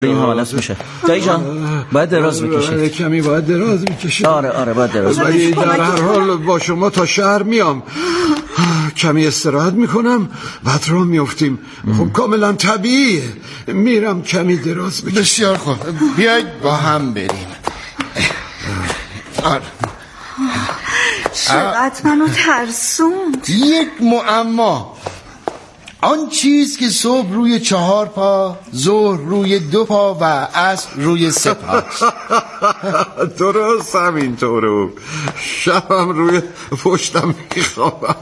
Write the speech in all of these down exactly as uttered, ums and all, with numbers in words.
این حالت میشه. دایی جان باید دراز بکشید. کمی باید دراز بکشید. آره آره باید دراز بکشید. در هر حال با شما تا شهر میام، کمی استراحت میکنم بعد راه میافتیم. خب کاملا طبیعیه. میرم کمی دراز بکشم. بسیار خوب، بیاید با هم بریم. آره. چقدر منو ترسوند. یک معما، آن چیز که صبح روی چهار پا، ظهر روی دو پا و عصر روی سه پا. درست همینطوره. شبم روی پشتم میخوابم.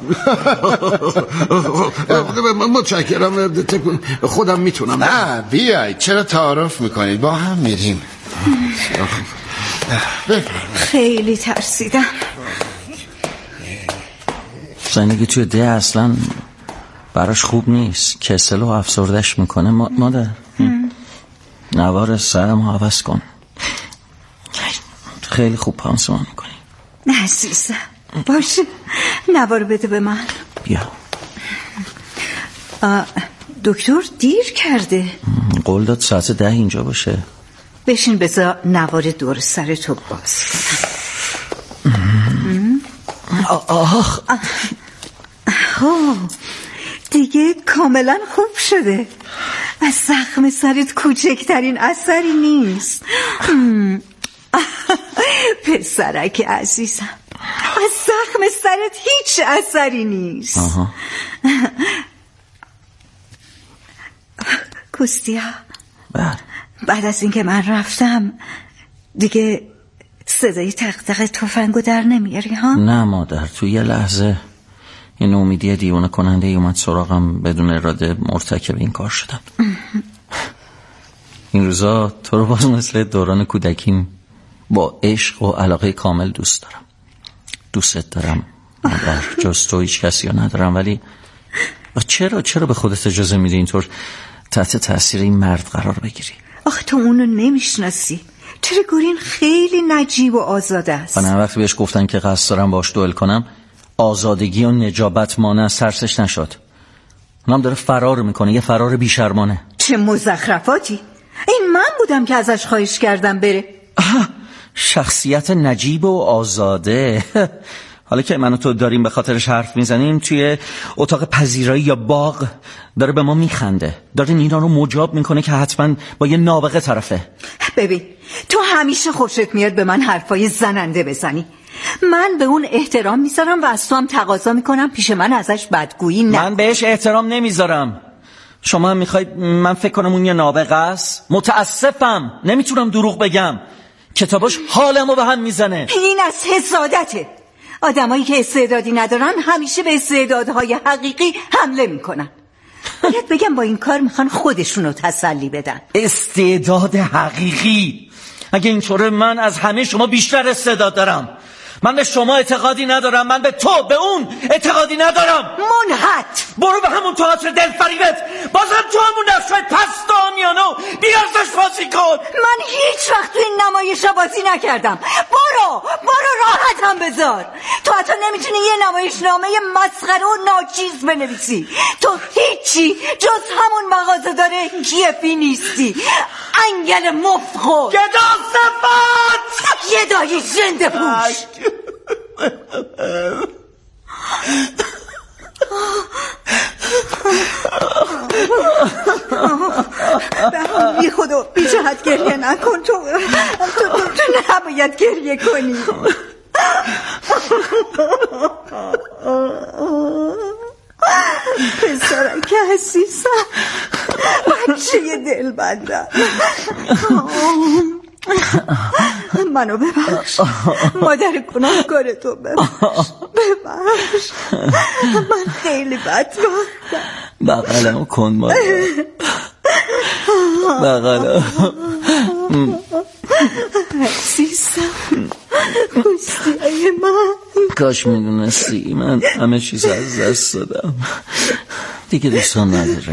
متشکرم، خودم میتونم. نه بیایید، چرا تعارف میکنید؟ با هم میریم. خیلی ترسیدم. زندگی توی ده اصلا براش خوب نیست، کسل و افسردش میکنه. مادر نوار سرم عوض کن. خیلی خوب پانسمان میکنی. نه عزیزم باشه، نوار بده به من. بیا. دکتر دیر کرده. قول داد ساعت ده اینجا باشه. بشین بذار نوار دور سر تو باز کنم. آخ آه دیگه کاملا خوب شده. از زخم سرت کوچکترین اثری نیست. پسرک عزیزم، از زخم سرت هیچ اثری نیست. آها. کوستیا، بله. بعد از اینکه من رفتم دیگه صدای تق-تق تفنگو در نمیاری ها؟ نه مادر، تو یه لحظه این امیدی دیوانه کننده ای اومد سراغم، بدون اراده مرتکب این کار شدم. این روزا تو رو باز مثل دوران کودکیم با عشق و علاقه کامل دوست دارم. دوستت دارم مادر، جز تو هیچ کسی رو ندارم. ولی چرا چرا به خودت اجازه میدی اینطور تحت تاثیر این مرد قرار بگیری؟ آخه تو اونو نمیشناسی. چرا گورین خیلی نجیب و آزاده است. من وقتی بهش گفتن که قصد دارم باش دوئل کنم، آزادگی و نجابت مانع سرسش نشد. اونم داره فرار میکنه، یه فرار بیشرمانه. چه مزخرفاتی. این من بودم که ازش خواهش کردم بره. شخصیت نجیب و آزاده. حالا که من و تو داریم به خاطرش حرف میزنیم، توی اتاق پذیرایی یا باغ داره به ما میخنده، داره نینا رو مجاب میکنه که حتما با یه نابغه طرفه. ببین تو همیشه خوشت میاد به من حرفای زننده بزنی. من به اون احترام میذارم و از تو هم تقاضا میکنم پیش من ازش بدگویی نه. من بهش احترام نمیذارم. شما هم میخواید من فکر کنم اون یه نابغه است؟ متاسفم، نمیتونم دروغ بگم. کتاباش حالمو به هم میزنه. این از حسادته. آدمایی که استعدادی ندارن همیشه به استعدادهای حقیقی حمله میکنن. باید بگم با این کار میخوان خودشونو تسلی بدن. استعداد حقیقی؟ اگه اینطوره من از همه شما بیشتر استعداد دارم. من به شما اعتقادی ندارم، من به تو، به اون اعتقادی ندارم. منحت برو به همون تئاتر دلفریبت، بازم تو همون نقشای پست آمیانو بیارزش بازی کن. من هیچ وقت تو این نمایشا بازی نکردم. برو برو راحتم بذار. تو حتی نمیتونی یه نمایشنامه مسخره و ناچیز بنویسی. تو هیچی جز همون مغازه داره کیفی نیستی. انگل مفخور گدا صفت گدای ژنده پوش. بی خدا بی جهت گریه نکن. تو تو, تو, تو نباید گریه کنی. پسرک عزیزم، بچه دل بندم، منو ببخش. مادر گناهکار تو ببخش. ببخش من خیلی بدبختم. بغلمو کن مادر، بغلم. عزیزم، خوشتیه من. کاش میدونستی من همه چیز از دست دادم. دیگه دوستان نداره.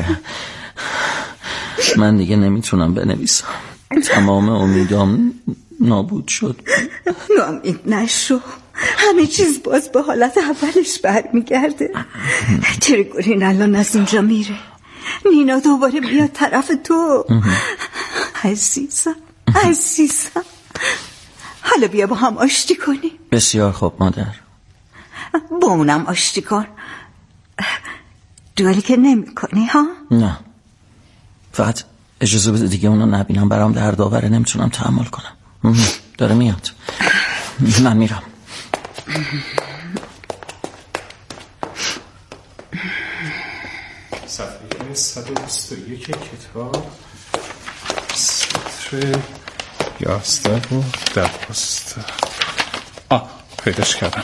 من دیگه نمیتونم بنویسم. تمام امیدام نابود شد. ناامید نشو، همه چیز باز به حالت اولش برمیگرده. چرا گرین الان از اینجا میره؟ نینا دوباره بیاد طرف تو. عزیزم عزیزم، حالا بیا با هم آشتی کنی. بسیار خوب مادر. با اونم آشتی کن. دولی که نمی کنی ها؟ نه، فقط اجازه بده دیگه اونو نبینم، برام درد آوره، نمیتونم تحمل کنم. داره میاد، من میرم. صفحه صد و بیست و یک کتاب، سطر یازده و دوازده. آه پیداش کردم.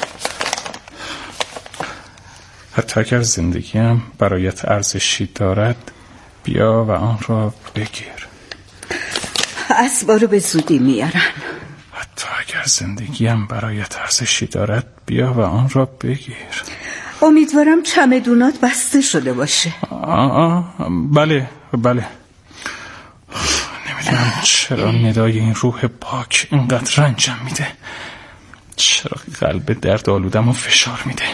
حتی اگر زندگیم برایت ارزشی دارد بیا و آن را بگیر. اسبا رو به زودی میارن. حتی اگر زندگیم برایت ارزشی دارد بیا و آن را بگیر. امیدوارم چمدونات بسته شده باشه. آه آه بله بله. نمیدونم چرا ندای این روح پاک اینقدر رنجم میده، چرا قلب درد آلودم و فشار میده.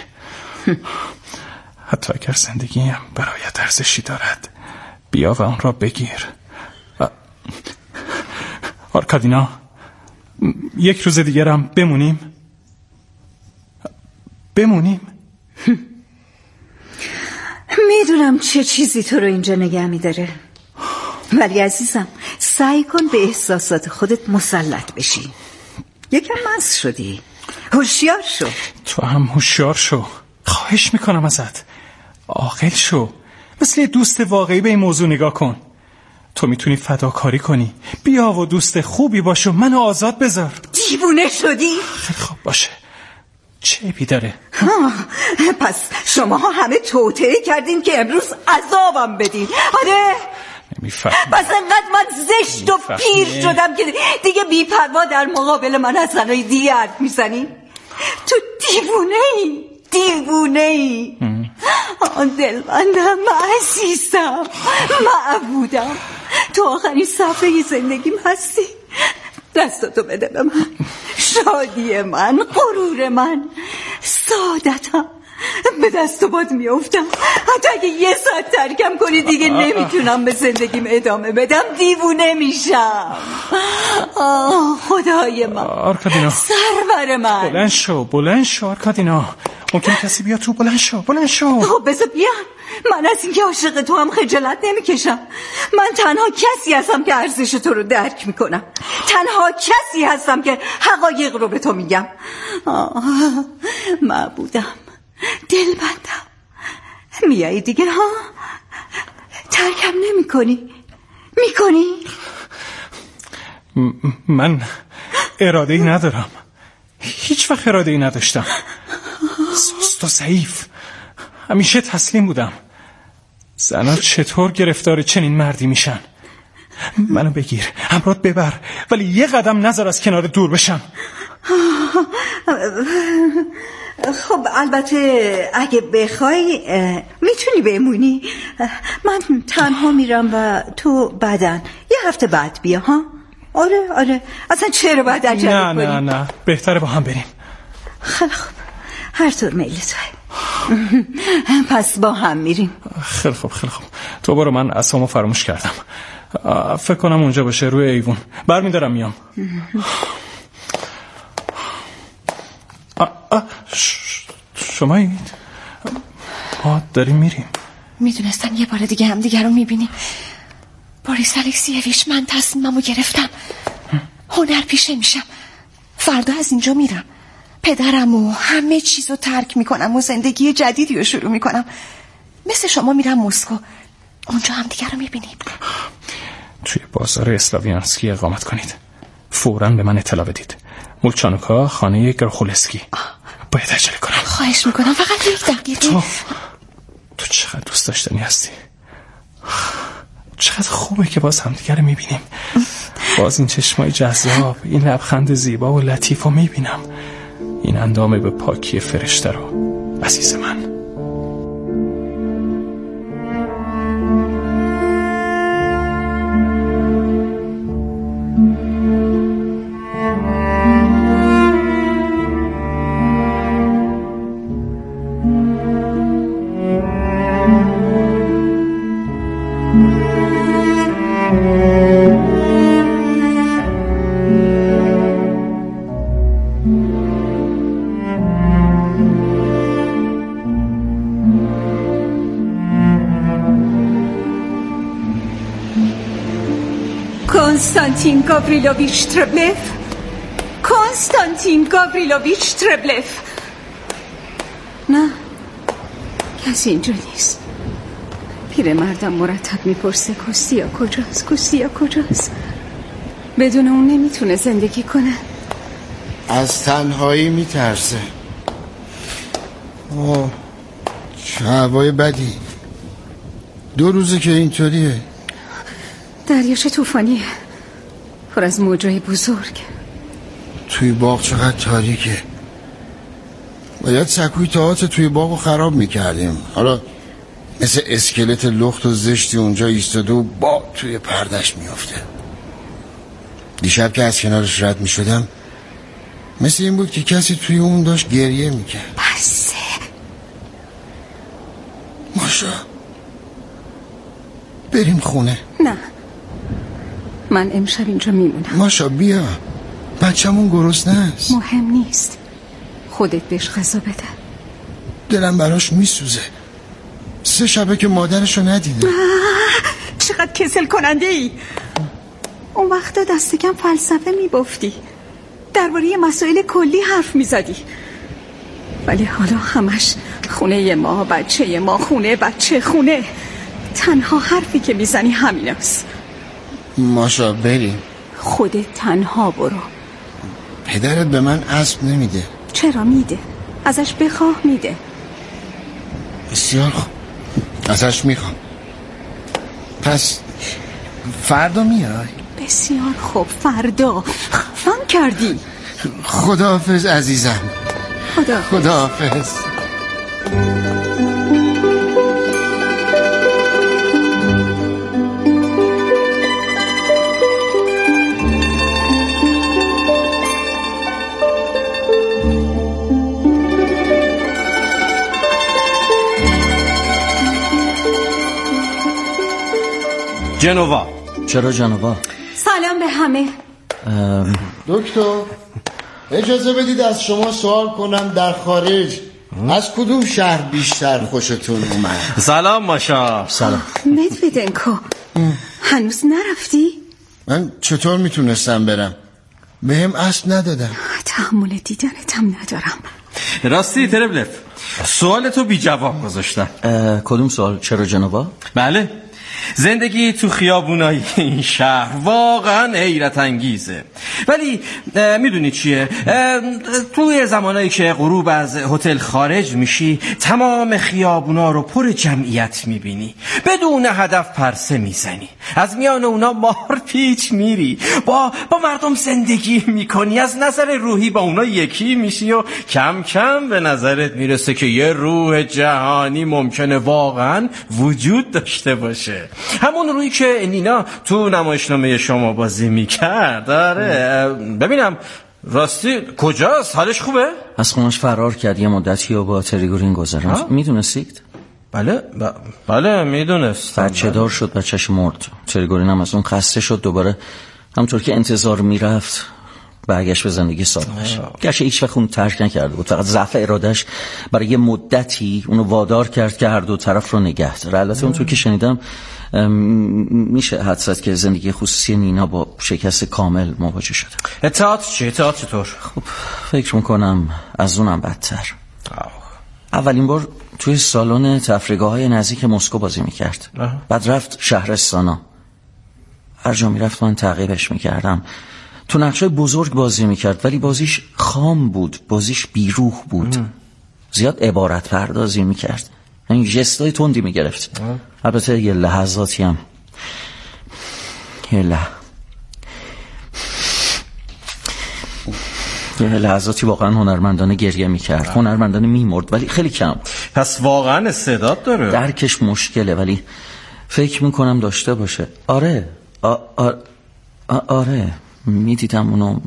حتی اگر زندگیم برایت ارزشی دارد بیا و آن را بگیر. آرکادینا، یک روز دیگر هم بمونیم بمونیم میدونم چه چیزی تو رو اینجا نگه میداره، ولی عزیزم سعی کن به احساسات خودت مسلط بشی. یکم مست شدی، هوشیار شو. تو هم هوشیار شو، خواهش میکنم ازت. عاقل شو، مثل دوست واقعی به این موضوع نگاه کن. تو میتونی فداکاری کنی، بیا و دوست خوبی باش و منو آزاد بذار. دیوونه شدی؟ خیلی خوب باشه، چه عیبی داره؟ پس شماها همه توطئه کردین که امروز عذابم بدین. آره نمیفهمی. پس انقدر من زشت و پیر شدم که دیگه بی‌پروا در مقابل من از زنای دیگه حرف میزنی؟ تو دیوونه ای دیوونه ای. آن دلبندم، عزیزم، معبودم، تو آخرین صفحه زندگیم هستی. دستاتو بده به من، شادی من، غرور من، سعادتم. به دست و باد میافتم. حتی اگه یه ساعت ترکم کنی دیگه نمیتونم به زندگیم ادامه بدم، دیوونه میشم. آه خدای من، آرکادینا، سرور من، بلند شو بلند شو آرکادینا، ممکن کسی بیا تو. بلند شو بلند شو. خب بذار بیان. من از اینکه عاشق تو هم خجالت نمیکشم. من تنها کسی هستم که ارزش تو رو درک میکنم، تنها کسی هستم که حقایق رو به تو میگم. آه معبودم، دلبندم، میایی دیگه ها؟ ترکم نمی کنی؟ می کنی؟ م- من اراده ای ندارم، هیچ وقت اراده ای نداشتم. سست و ضعیف، همیشه تسلیم بودم. زنها چطور گرفتار چنین مردی میشن؟ منو بگیر، همراهت ببر، ولی یه قدم نذار از کنار دور بشم. خب البته اگه بخوای میتونی بمونی. من تنها میرم و تو بعدن یه هفته بعد بیا ها. آره آره، اصلا چرا باید عجله نه کنی؟ نه نه، بهتره با هم بریم. خیلی خوب، هر طور میل توی. پس با هم میریم. خیلی خوب خیلی خوب. تو برو، من اسمو فراموش کردم. فکر کنم اونجا باشه، روی ایوون. برمیدارم میام. شمایید؟ ما داریم میریم. میدونستم یه بار دیگه هم دیگه رو میبینیم. بوریس الکسیویچ، من تصمیممو گرفتم. هنر پیشه میشم. فردا از اینجا میرم، پدرم و همه چیزو ترک میکنم و زندگی جدیدی رو شروع میکنم. مثل شما میرم مسکو، اونجا هم دیگه رو میبینیم. توی بازار اسلاویانسکی اقامت کنید. فوراً به من اطلاع بدید. مولچانوکا، خانه گرخولسکی. باید عجله کنم. خواهش میکنم، فقط یک دقیقه. تو تو چقدر دوست داشتنی هستی. چقدر خوبه که باز همدیگه رو میبینیم. باز این چشمای جذاب، این لبخند زیبا و لطیف رو میبینم. این اندام به پاکی فرشته رو. عزیز من، Thank you. کنستانتین گاوریلوویچ تربلف، کنستانتین گاوریلوویچ تربلف. نه، کسی اینجا نیست. پیرمردم مرتب میپرسه کوستیا کجاست، کوستیا کجاست. بدون اون نمیتونه زندگی کنه. از تنهایی میترسه. اوه، چه هوای بدی. دو روزه که اینطوریه. دریاچه طوفانیه، پر از موجای بزرگ. توی باغ چقدر تاریکه. باید سکوی تئاتر توی باغو خراب میکردیم. حالا مثل اسکلت لخت و زشتی اونجا ایستاده و با توی پردش میافته. دیشب که از کنارش رد میشدم مثل این بود که کسی توی اون داشت گریه میکرد. بسه ماشا، بریم خونه. نه، من امشب اینجا میمونم. ماشا بیا، بچه‌مون گرسنه است. مهم نیست، خودت بهش غذا بده. دلم براش میسوزه. سه شبه که مادرشو ندیده. چقدر کسل کننده ای. اون وقتا دست کم فلسفه میبافتی، درباره مسائل کلی حرف میزدی، ولی حالا همش خونه ما، بچه ما، خونه بچه خونه. تنها حرفی که میزنی همین است. ماشا بریم. خودت تنها برو. پدرت به من اسب نمیده. چرا میده؟ ازش بخواه میده. بسیار خوب، ازش میخوام. پس فردا میای؟ بسیار خوب، فردا. خفم کردی. خداحافظ عزیزم. خدا خداحافظ. جنوا. چرا جنوا؟ سلام به همه. دکتر اجازه بدید از شما سوال کنم، در خارج از کدوم شهر بیشتر خوشتون اومد؟ سلام ماشا. سلام. مدویدنکو، هنوز نرفتی؟ من چطور میتونستم برم؟ به هم اسب ندادم. تحمل دیدنتم ندارم. راستی تربلف، سوال تو بی جواب گذاشتم. کدوم سوال؟ چرا جنوا؟ بله، زندگی تو خیابونای این شهر واقعا حیرت انگیزه، ولی میدونی چیه؟ توی زمانایی که غروب از هتل خارج میشی تمام خیابونا رو پر جمعیت میبینی، بدون هدف پرسه میزنی، از میان اونا مار پیچ میری، با با مردم زندگی میکنی، از نظر روحی با اونا یکی میشی و کم کم به نظرت میرسه که یه روح جهانی ممکنه واقعا وجود داشته باشه. همون روی که نینا تو نمایشنامه شما بازی میکرد. داره ببینم راستی کجاست؟ حالش خوبه؟ از خونش فرار کرد، یه مدتی و با تریگورین گذرم. میدونستید؟ بله ب... بله میدونست. بچه دار شد، بچهش مرد. تریگورین هم از اون خسته شد، دوباره همونطور که انتظار میرفت برگشت به زندگی سابقش. گرچه هیچ وقت اون ترک نکرده بود، فقط ضعف ارادهش برای یه مدتی اونو وادار کرد که هر دو طرف رو نگه داره. البته اونطور که شنیدم میشه حدس زد که زندگی خصوصی نینا با شکست کامل مواجه شده. اطاعت چی؟ اطاعت چطور؟ خب فکر میکنم از اونم بدتر. اولین بار توی سالن تفریحگاه‌های نزدیک مسکو بازی میکرد. بعد رفت شهرستانا. هر جا میرفت من تعقیبش میکردم. تو نقشای بزرگ بازی میکرد ولی بازیش خام بود، بازیش بیروح بود. ام. زیاد عبارت پردازی میکرد، این جستای تندی میگرفت. البته یه لحظاتی هم یه لح... یه لحظاتی واقعا هنرمندانه گریه میکرد، هنرمندانه میمرد، ولی خیلی کم. پس واقعا استعداد داره. درکش مشکله ولی فکر میکنم داشته باشه. آره آ... آ... آ... آره میدیدم اونو.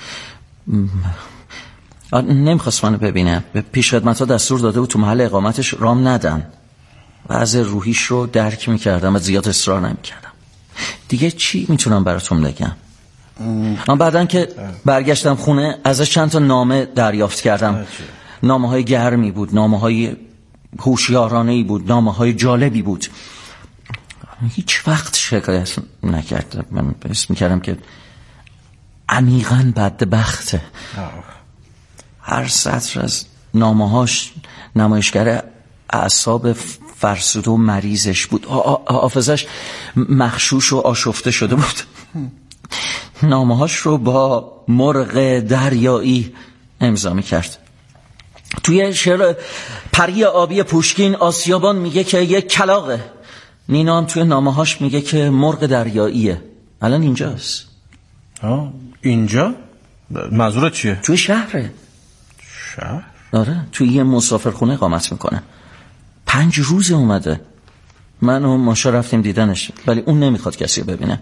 نمیخواست منو ببینه. به پیش خدمت ها دستور داده بود تو محل اقامتش رام ندن. وضع روحیش رو درک میکردم و زیاد اصرار نمیکردم. دیگه چی میتونم براتون بگم؟ من بعدن که برگشتم خونه ازش چند تا نامه دریافت کردم. نامه های گرمی بود، نامه های هوشیارانه‌ای بود، نامه های جالبی بود. هیچ وقت شکایت نکرد. من حس میکردم که عمیقاً بدبخته. هر سطر از نامه‌هاش نمایشگر اعصاب فرسوده و مریضش بود. حافظش مخشوش و آشفته شده بود. نامه‌هاش رو با مرغ دریایی امضا میکرد. توی شعر پری آبی پوشکین آسیابان میگه که یک کلاغه. نینا هم توی نامه‌هاش میگه که مرغ دریاییه. الان اینجاست. آه اینجا؟ منظورت چیه؟ توی شهره. شهر؟ آره، توی یه مسافرخونه اقامت میکنه. پنج روز اومده. من و ماشا رفتیم دیدنش، ولی اون نمیخواد کسی ببینه.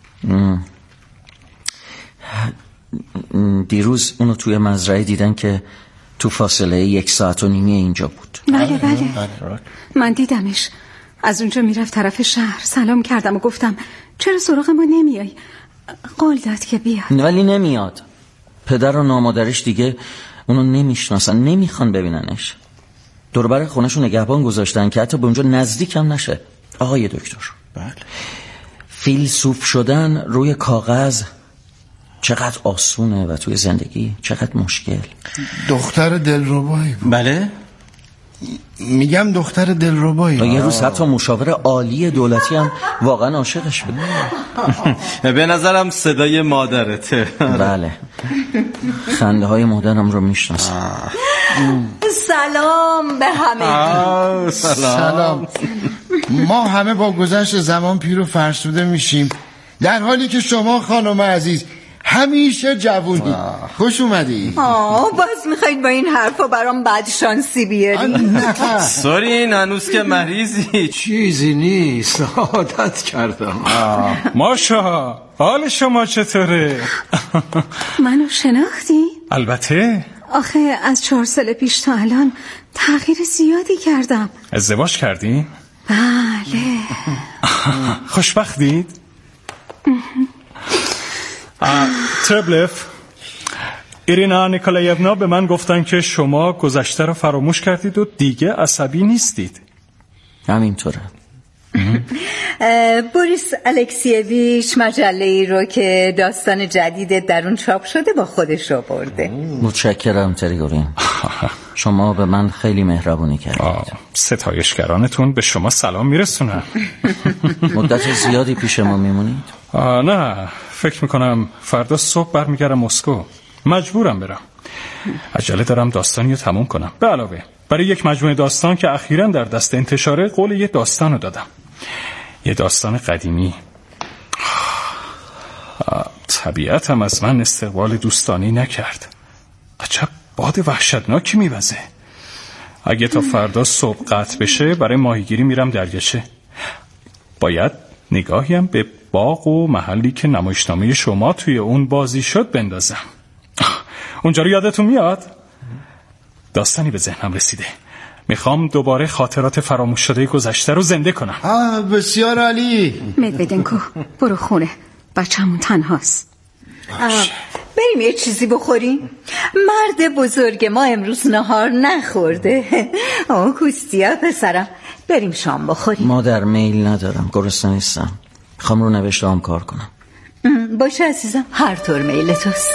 دیروز اونو توی مزرعه دیدن که تو فاصله یک ساعت و نیمی اینجا بود. بله بله من دیدمش. از اونجا میرفت طرف شهر. سلام کردم و گفتم چرا سراغ ما نمیای؟ قول داد که بیاد، ولی نمیاد. پدر و نامادرش دیگه اونو نمیشناسن، نمیخوان ببیننش. دوربر خونه‌شو نگهبان گذاشتن که حتی به اونجا نزدیک هم نشه. آقای دکتر، بله، فیلسوف شدن روی کاغذ چقدر آسونه و توی زندگی چقدر مشکل. دختر دلربایی بود. بله میگم دختر دلربایی. یه روز حتی مشاور عالی دولتی هم واقعا عاشقش بود. به نظرم صدای مادرته. بله، خنده های مادرم رو میشناسم. سلام به همه. سلام. ما همه با گذشت زمان پیر و فرسوده میشیم، در حالی که شما خانم عزیز همیشه جوونی. خوش اومدی. آه باز میخواید با این حرفا برام بد شانسی بیاری؟ سورین هنوز که مریضی. چیزی نیست، عادت کردم. ماشا حال شما چطوره؟ منو شناختی؟ البته. آخه از چهار سال پیش تا الان تغییر زیادی کردم. ازدواج کردی؟ بله. خوشبختید؟ تربلف، ایرینا نیکولایونا به من گفتن که شما گذشته رو فراموش کردید و دیگه عصبی نیستید. همینطوره. بوریس الکسیویچ مجله ای رو که داستان جدید در اون چاپ شده با خودش رو برده. متشکرم تریگورین، شما به من خیلی مهربونی کردید. ستایشگرانتون به شما سلام میرسونن. مدت زیادی پیش ما میمونید؟ نه، فکر میکنم فردا صبح برمیگردم مسکو. مجبورم برم، عجله دارم داستانی رو تموم کنم. به علاوه برای یک مجموعه داستان که اخیراً در دست انتشاره قول یه داستان رو دادم، یه داستان قدیمی. طبیعتم از من استقبال دوستانی نکرد. عجب باد وحشتناکی میوزه. اگه تا فردا صبح قطع بشه برای ماهیگیری میرم دریاچه. باید نگاهیم به باغ و محلی که نمایشنامه شما توی اون بازی شد بندازم. اونجا رو یادتون میاد؟ داستانی به ذهنم رسیده. میخوام دوباره خاطرات فراموش شده گذشته رو زنده کنم. آه بسیار عالی. مدویدنکو برو خونه، بچه‌مون تنهاست. بریم یه چیزی بخوریم. مرد بزرگ ما امروز نهار نخورده. آه کوستیا پسرم، بریم شام بخوریم. مادر میل ندارم، گرسنه نیستم. میخوام رو نوشته هم کار کنم. باشه عزیزم، هر طور میل توست.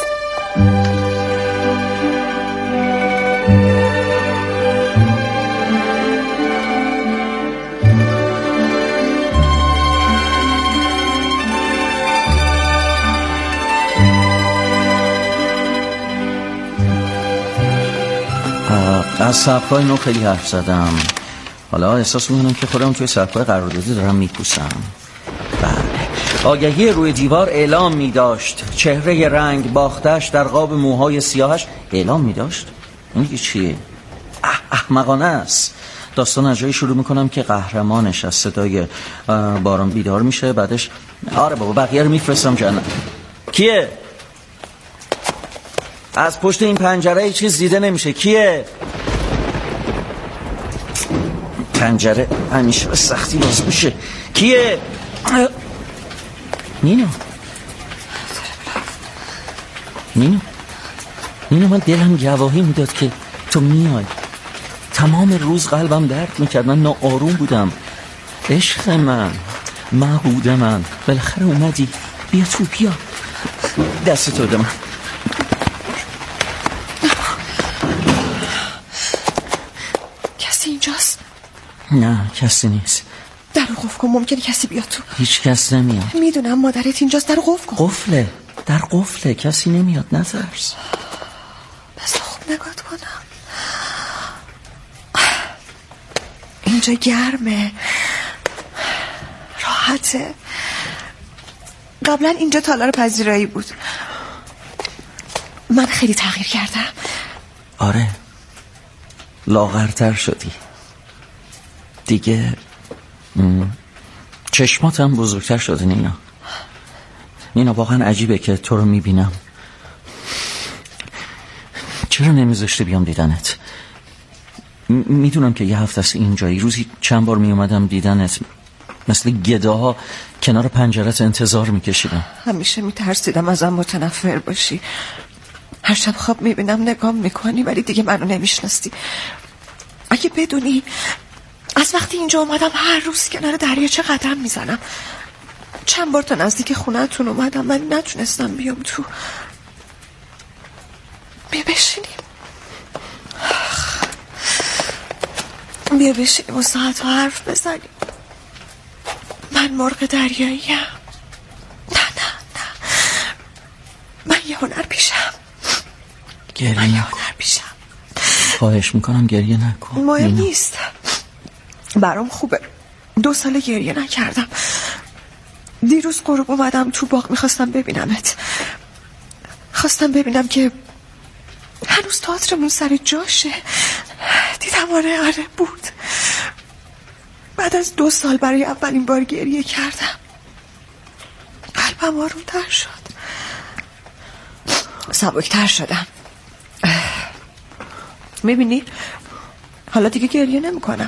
از سبکای نو خیلی حرف زدم. حالا احساس میکنم که خودم توی سبکای قراردادی دارم میپوسم. بله، آگهی روی دیوار اعلام میداشت چهره رنگ باختش در قاب موهای سیاهش. اعلام میداشت؟ این دیگه چیه؟ اح احمقانه است. داستان از جایی شروع میکنم که قهرمانش از صدای باران بیدار میشه، بعدش آره بابا بقیه رو میفرستم جنت. کیه؟ از پشت این پنجره هیچ چیز دیده نمیشه. کیه؟ پنجره همیشه به سختی باز میشه. کیه؟ نینو نینو نینو من دلم گواهی میداد که تو میای. تمام روز قلبم درد میکرد، من ناآروم بودم. عشق من، معبود من، بالاخره اومدی. بیا تو، بیا دست تو بده من. کسی اینجاست؟ نه کسی نیست. در رو قفل کن، ممکنه کسی بیاد تو. هیچ کس نمیاد. میدونم مادرت اینجاست، در رو قفل کن. قفله، در قفله، کسی نمیاد، نترس. بس خوب نگاه کنم. اینجا گرمه، راحته. قبلا اینجا تالار پذیرایی بود. من خیلی تغییر کردم. آره، لاغرتر شدی دیگه. چشمات هم بزرگتر شده نینا. نینا واقعا عجیبه که تو رو میبینم. چرا نمیذاشته بیام دیدنت؟ میدونم که یه هفته است اینجایی، روزی چند بار میومدم دیدنت، مثل گداها کنار پنجرت انتظار میکشیدم. همیشه میترسیدم ازم متنفر باشی. هر شب خواب میبینم نگام میکنی ولی دیگه منو نمیشناستی. اگه بدونی از وقتی اینجا اومدم هر روز کنار دریاچه قدم میزنم. چند بار تا نزدیک خونه‌تون اومدم ولی نتونستم بیام تو. بیا بشینیم، بیا بشینیم و ساعت ها حرف بزنیم. من مرغ دریاییم. نه نه نه، من یه هنر پیشم. گریه من یه نکن. هنر پیشم. خواهش میکنم گریه نکن. مهم نیست، برام خوبه. دو ساله گریه نکردم. دیروز غروب اومدم تو باغ، میخواستم ببینمت. خواستم ببینم که هنوز تئاترمون سر جاشه. دیدم آره آره بود. بعد از دو سال برای اولین بار گریه کردم. قلبم آرومتر شد، سبکتر شدم. میبینی حالا دیگه گریه نمی کنم.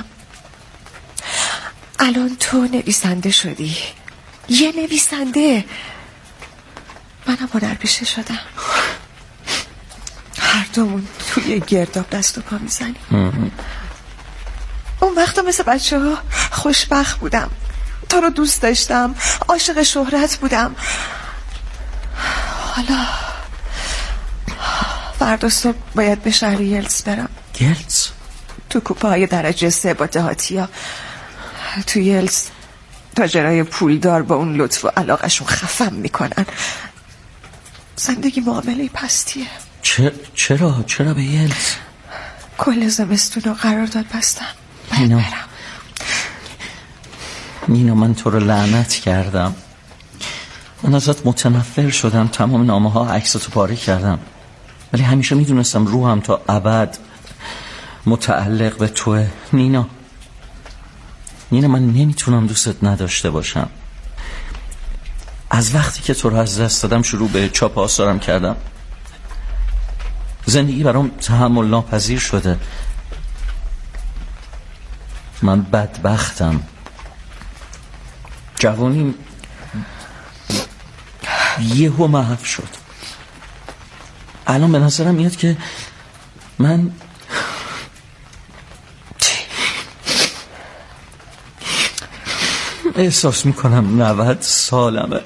الان تو نویسنده شدی، یه نویسنده. منم هنرپیشه شدم. هر دومون توی گرداب دست و پا میزنیم. اون وقتا مثل بچه ها خوشبخت بودم، تو رو دوست داشتم، عاشق شهرت بودم. حالا فردا صبح باید به شهر یلز برم. یلز؟ تو کوپه های درجه سه با دهاتی ها. تو یلز تاجرای پولدار با اون لطف و علاقشون خفم میکنن. زندگی معامله پستیه. چه؟ چرا؟ چرا به یلز؟ کل زمستون رو قرارداد بستم، باید نینا. برم. نینا من تو رو لعنت کردم، من ازت متنفر شدم، تمام نامه ها عکستو پاره کردم، ولی همیشه میدونستم روحم تا ابد متعلق به توه. نینا نینا من نمیتونم دوستت نداشته باشم. از وقتی که تو رو از دست دادم شروع به چاپ آثارم کردم. زندگی برام تحمل ناپذیر شده. من بدبختم. جوانیم یهو محو شد. الان به نظرم میاد که من احساس میکنم نود سالمه.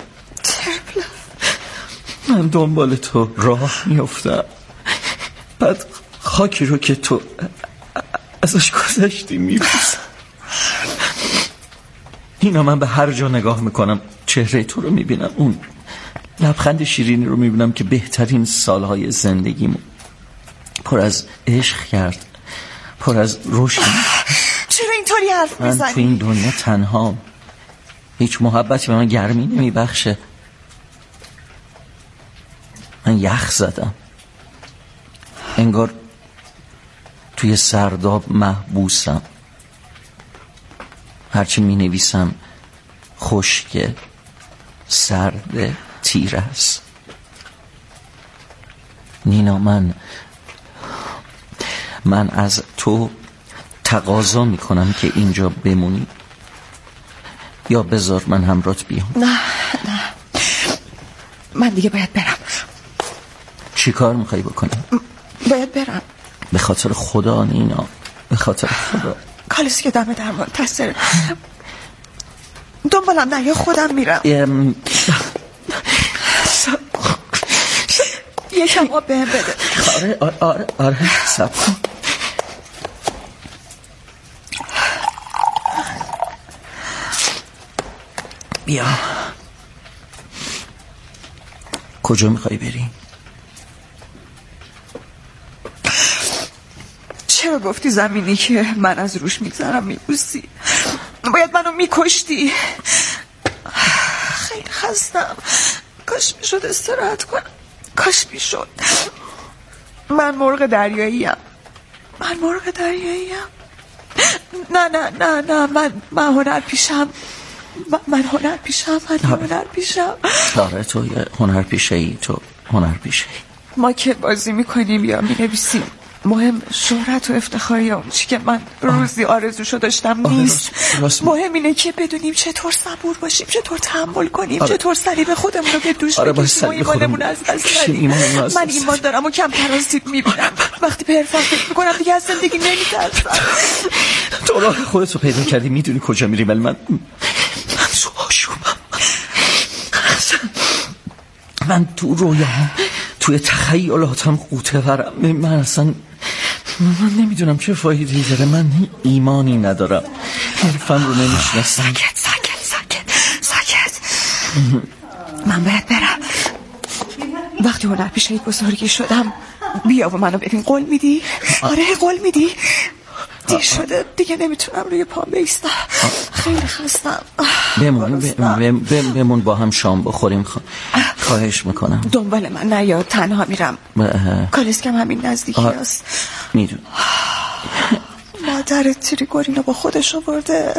من دنبال تو راه میافتم، بعد خاکی رو که تو ازش گذشتی میبوسم. اینا من به هر جا نگاه میکنم چهره تو رو میبینم، اون لبخند شیرینی رو میبینم که بهترین سالهای زندگیمو پر از عشق کرد، پر از رشد. چرا اینطوری حرف میزنی؟ من تو این دنیا تنهام، هیچ محبتی به من گرمی نمیبخشه. من یخ زدم، انگار توی سرداب محبوسم. هرچی می نویسم خشک، سرد، تیره است. نینا من من از تو تقاضا می کنم که اینجا بمونی یا بذار من همراهت بیام. نه نه، من دیگه باید برم. چی کار میخوایی بکنی؟ باید برم. به خاطر خدا نینا، به خاطر خدا. کالسی که دم در منتظر. دنبالم نه یا خودم میرم. ام... یکم آب بهم بده. آره آره آره, آره. صبر کن. بیا. کجا میخوای بری؟ چرا گفتی زمینی که من از روش میگذرم میبوسی؟ باید منو میکشتی. خیلی خستم. کاش میشد استراحت کنم. کاش میشد. من مرغ دریاییم. من مرغ دریاییم. نه نه نه نه من من هنر پیشم. من, من هنر پیشم. من هنر پیشم. آره تو یه هنر پیشه ای. تو هنر پیشه ای. ما که بازی میکنیم یا مینویسیم مهم شهرت و افتخار یا اون چی که من روزی آرزوشو داشتم نیست. مهم اینه که بدونیم چطور صبور باشیم، چطور تحمل کنیم، آره. چطور صلیب خودمون رو به دوش آره بکشیم و ایمانمون از دست ندیم. من ایمان دارم و کم ترازید میبینم. وقتی به عرفان فکر میکنم دیگه از زندگی نمیترسم. تو راه خودتو پیدا کردی، میدونی کجا میری، ولی من من تو آشوبم. من تو رویام توی تخیلاتم قوطه ورم. من اصلا من نمیدونم چه فایده‌ای داره. من ایمانی ندارم. حرفم رو نمیشناسم. ساکت ساکت ساکت ساکت. من باید برم. وقتی هنر پیشه بزرگی شدم بیا و منو ببین. قول میدی؟ آره قول میدی؟ دیر شده دیگه نمیتونم روی پام بایستم. خیلی خستم. بمون بمون بمون با هم شام بخوریم. خواهش میکنم. دنبال من نیا، تنها میرم. کالسکم همین نزدیکی هست. میدونم. مادر تریگورینو با خودش آورده.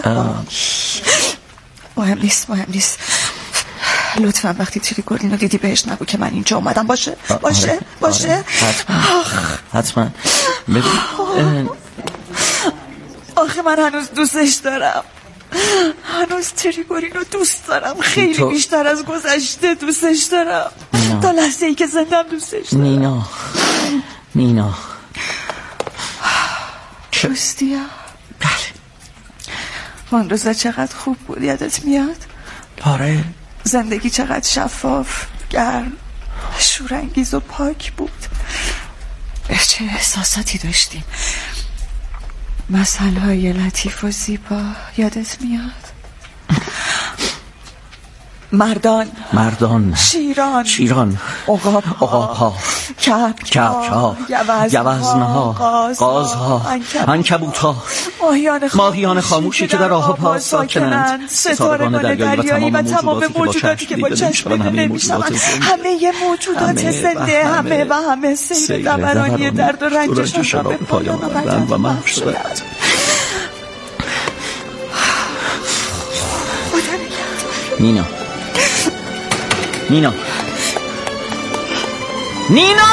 مهم نیست مهم نیست. لطفا وقتی تریگورینو دیدی بهش نگو که من اینجا اومدم. باشه باشه آره. باشه آره. حتما حتما. ببین آخه من هنوز دوستش دارم. هنوز تریگورینو دوست دارم. خیلی تو... بیشتر از گذشته دوستش دارم. نینا. تا لحظه ای که زندم دوستش دارم. نینا نینا دوستیا. بله. اون روزا چقدر خوب بود، یادت میاد؟ آره. زندگی چقدر شفاف، گرم، شورانگیز و پاک بود. چه احساساتی داشتیم. مسئله‌های لطیف و زیبا یادت میاد؟ مردان مردان شیران شیران عقاب ها کبک ها گوزنها قازها عنکبوت‌ها ماهیان خاموشی که در آب‌ها ساکنند، ستارگان دریایی و تمام موجوداتی که با چشم نمی‌شوند، همه موجودات زنده، همه و همه سیر دورانی درد و رنجشان را به پایان آوردند و محو شدند. نینا نینا نینا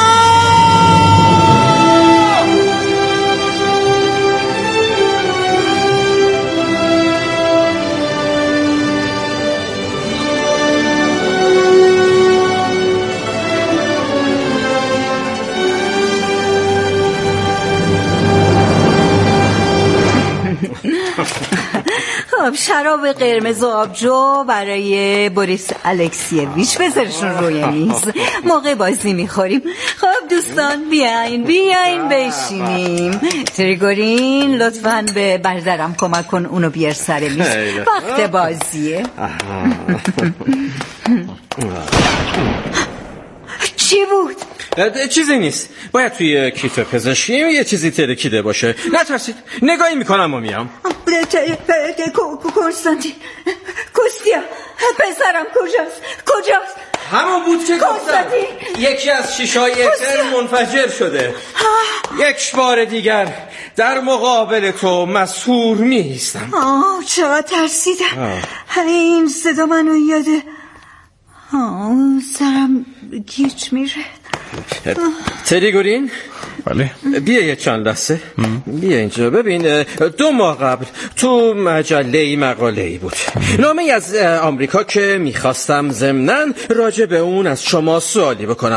خب شراب قرمز و آبجو برای بوریس الکسیویچ بذارشون روی میز. موقع بازی میخوریم. خب دوستان بیاین بیاین بشینیم. تریگورین لطفاً به برادرم کمک کن اونو بیار سر میز. وقت بازیه. چی بود؟ چیزی نیست. باید توی کیف پزشکی یه چیزی ترکیده باشه. نترسید، نگاهی میکنم و میام. کنستانتین کوستیا پسرم کجاست؟ کجاست؟ همون بود که گفتم. یکی از شیشای اتر منفجر شده. یک بار دیگر در مقابل تو مسحور میستم. آه چقدر ترسیدم. این صدا منو یاده. آه سرم گیج میره. تریگورین بله بیا یه چند لحظه. بیا اینجا ببین. دو ماه قبل تو مجله مقاله‌ای بود، نامه از آمریکا که میخواستم ضمناً راجع به اون از شما سوالی بکنم.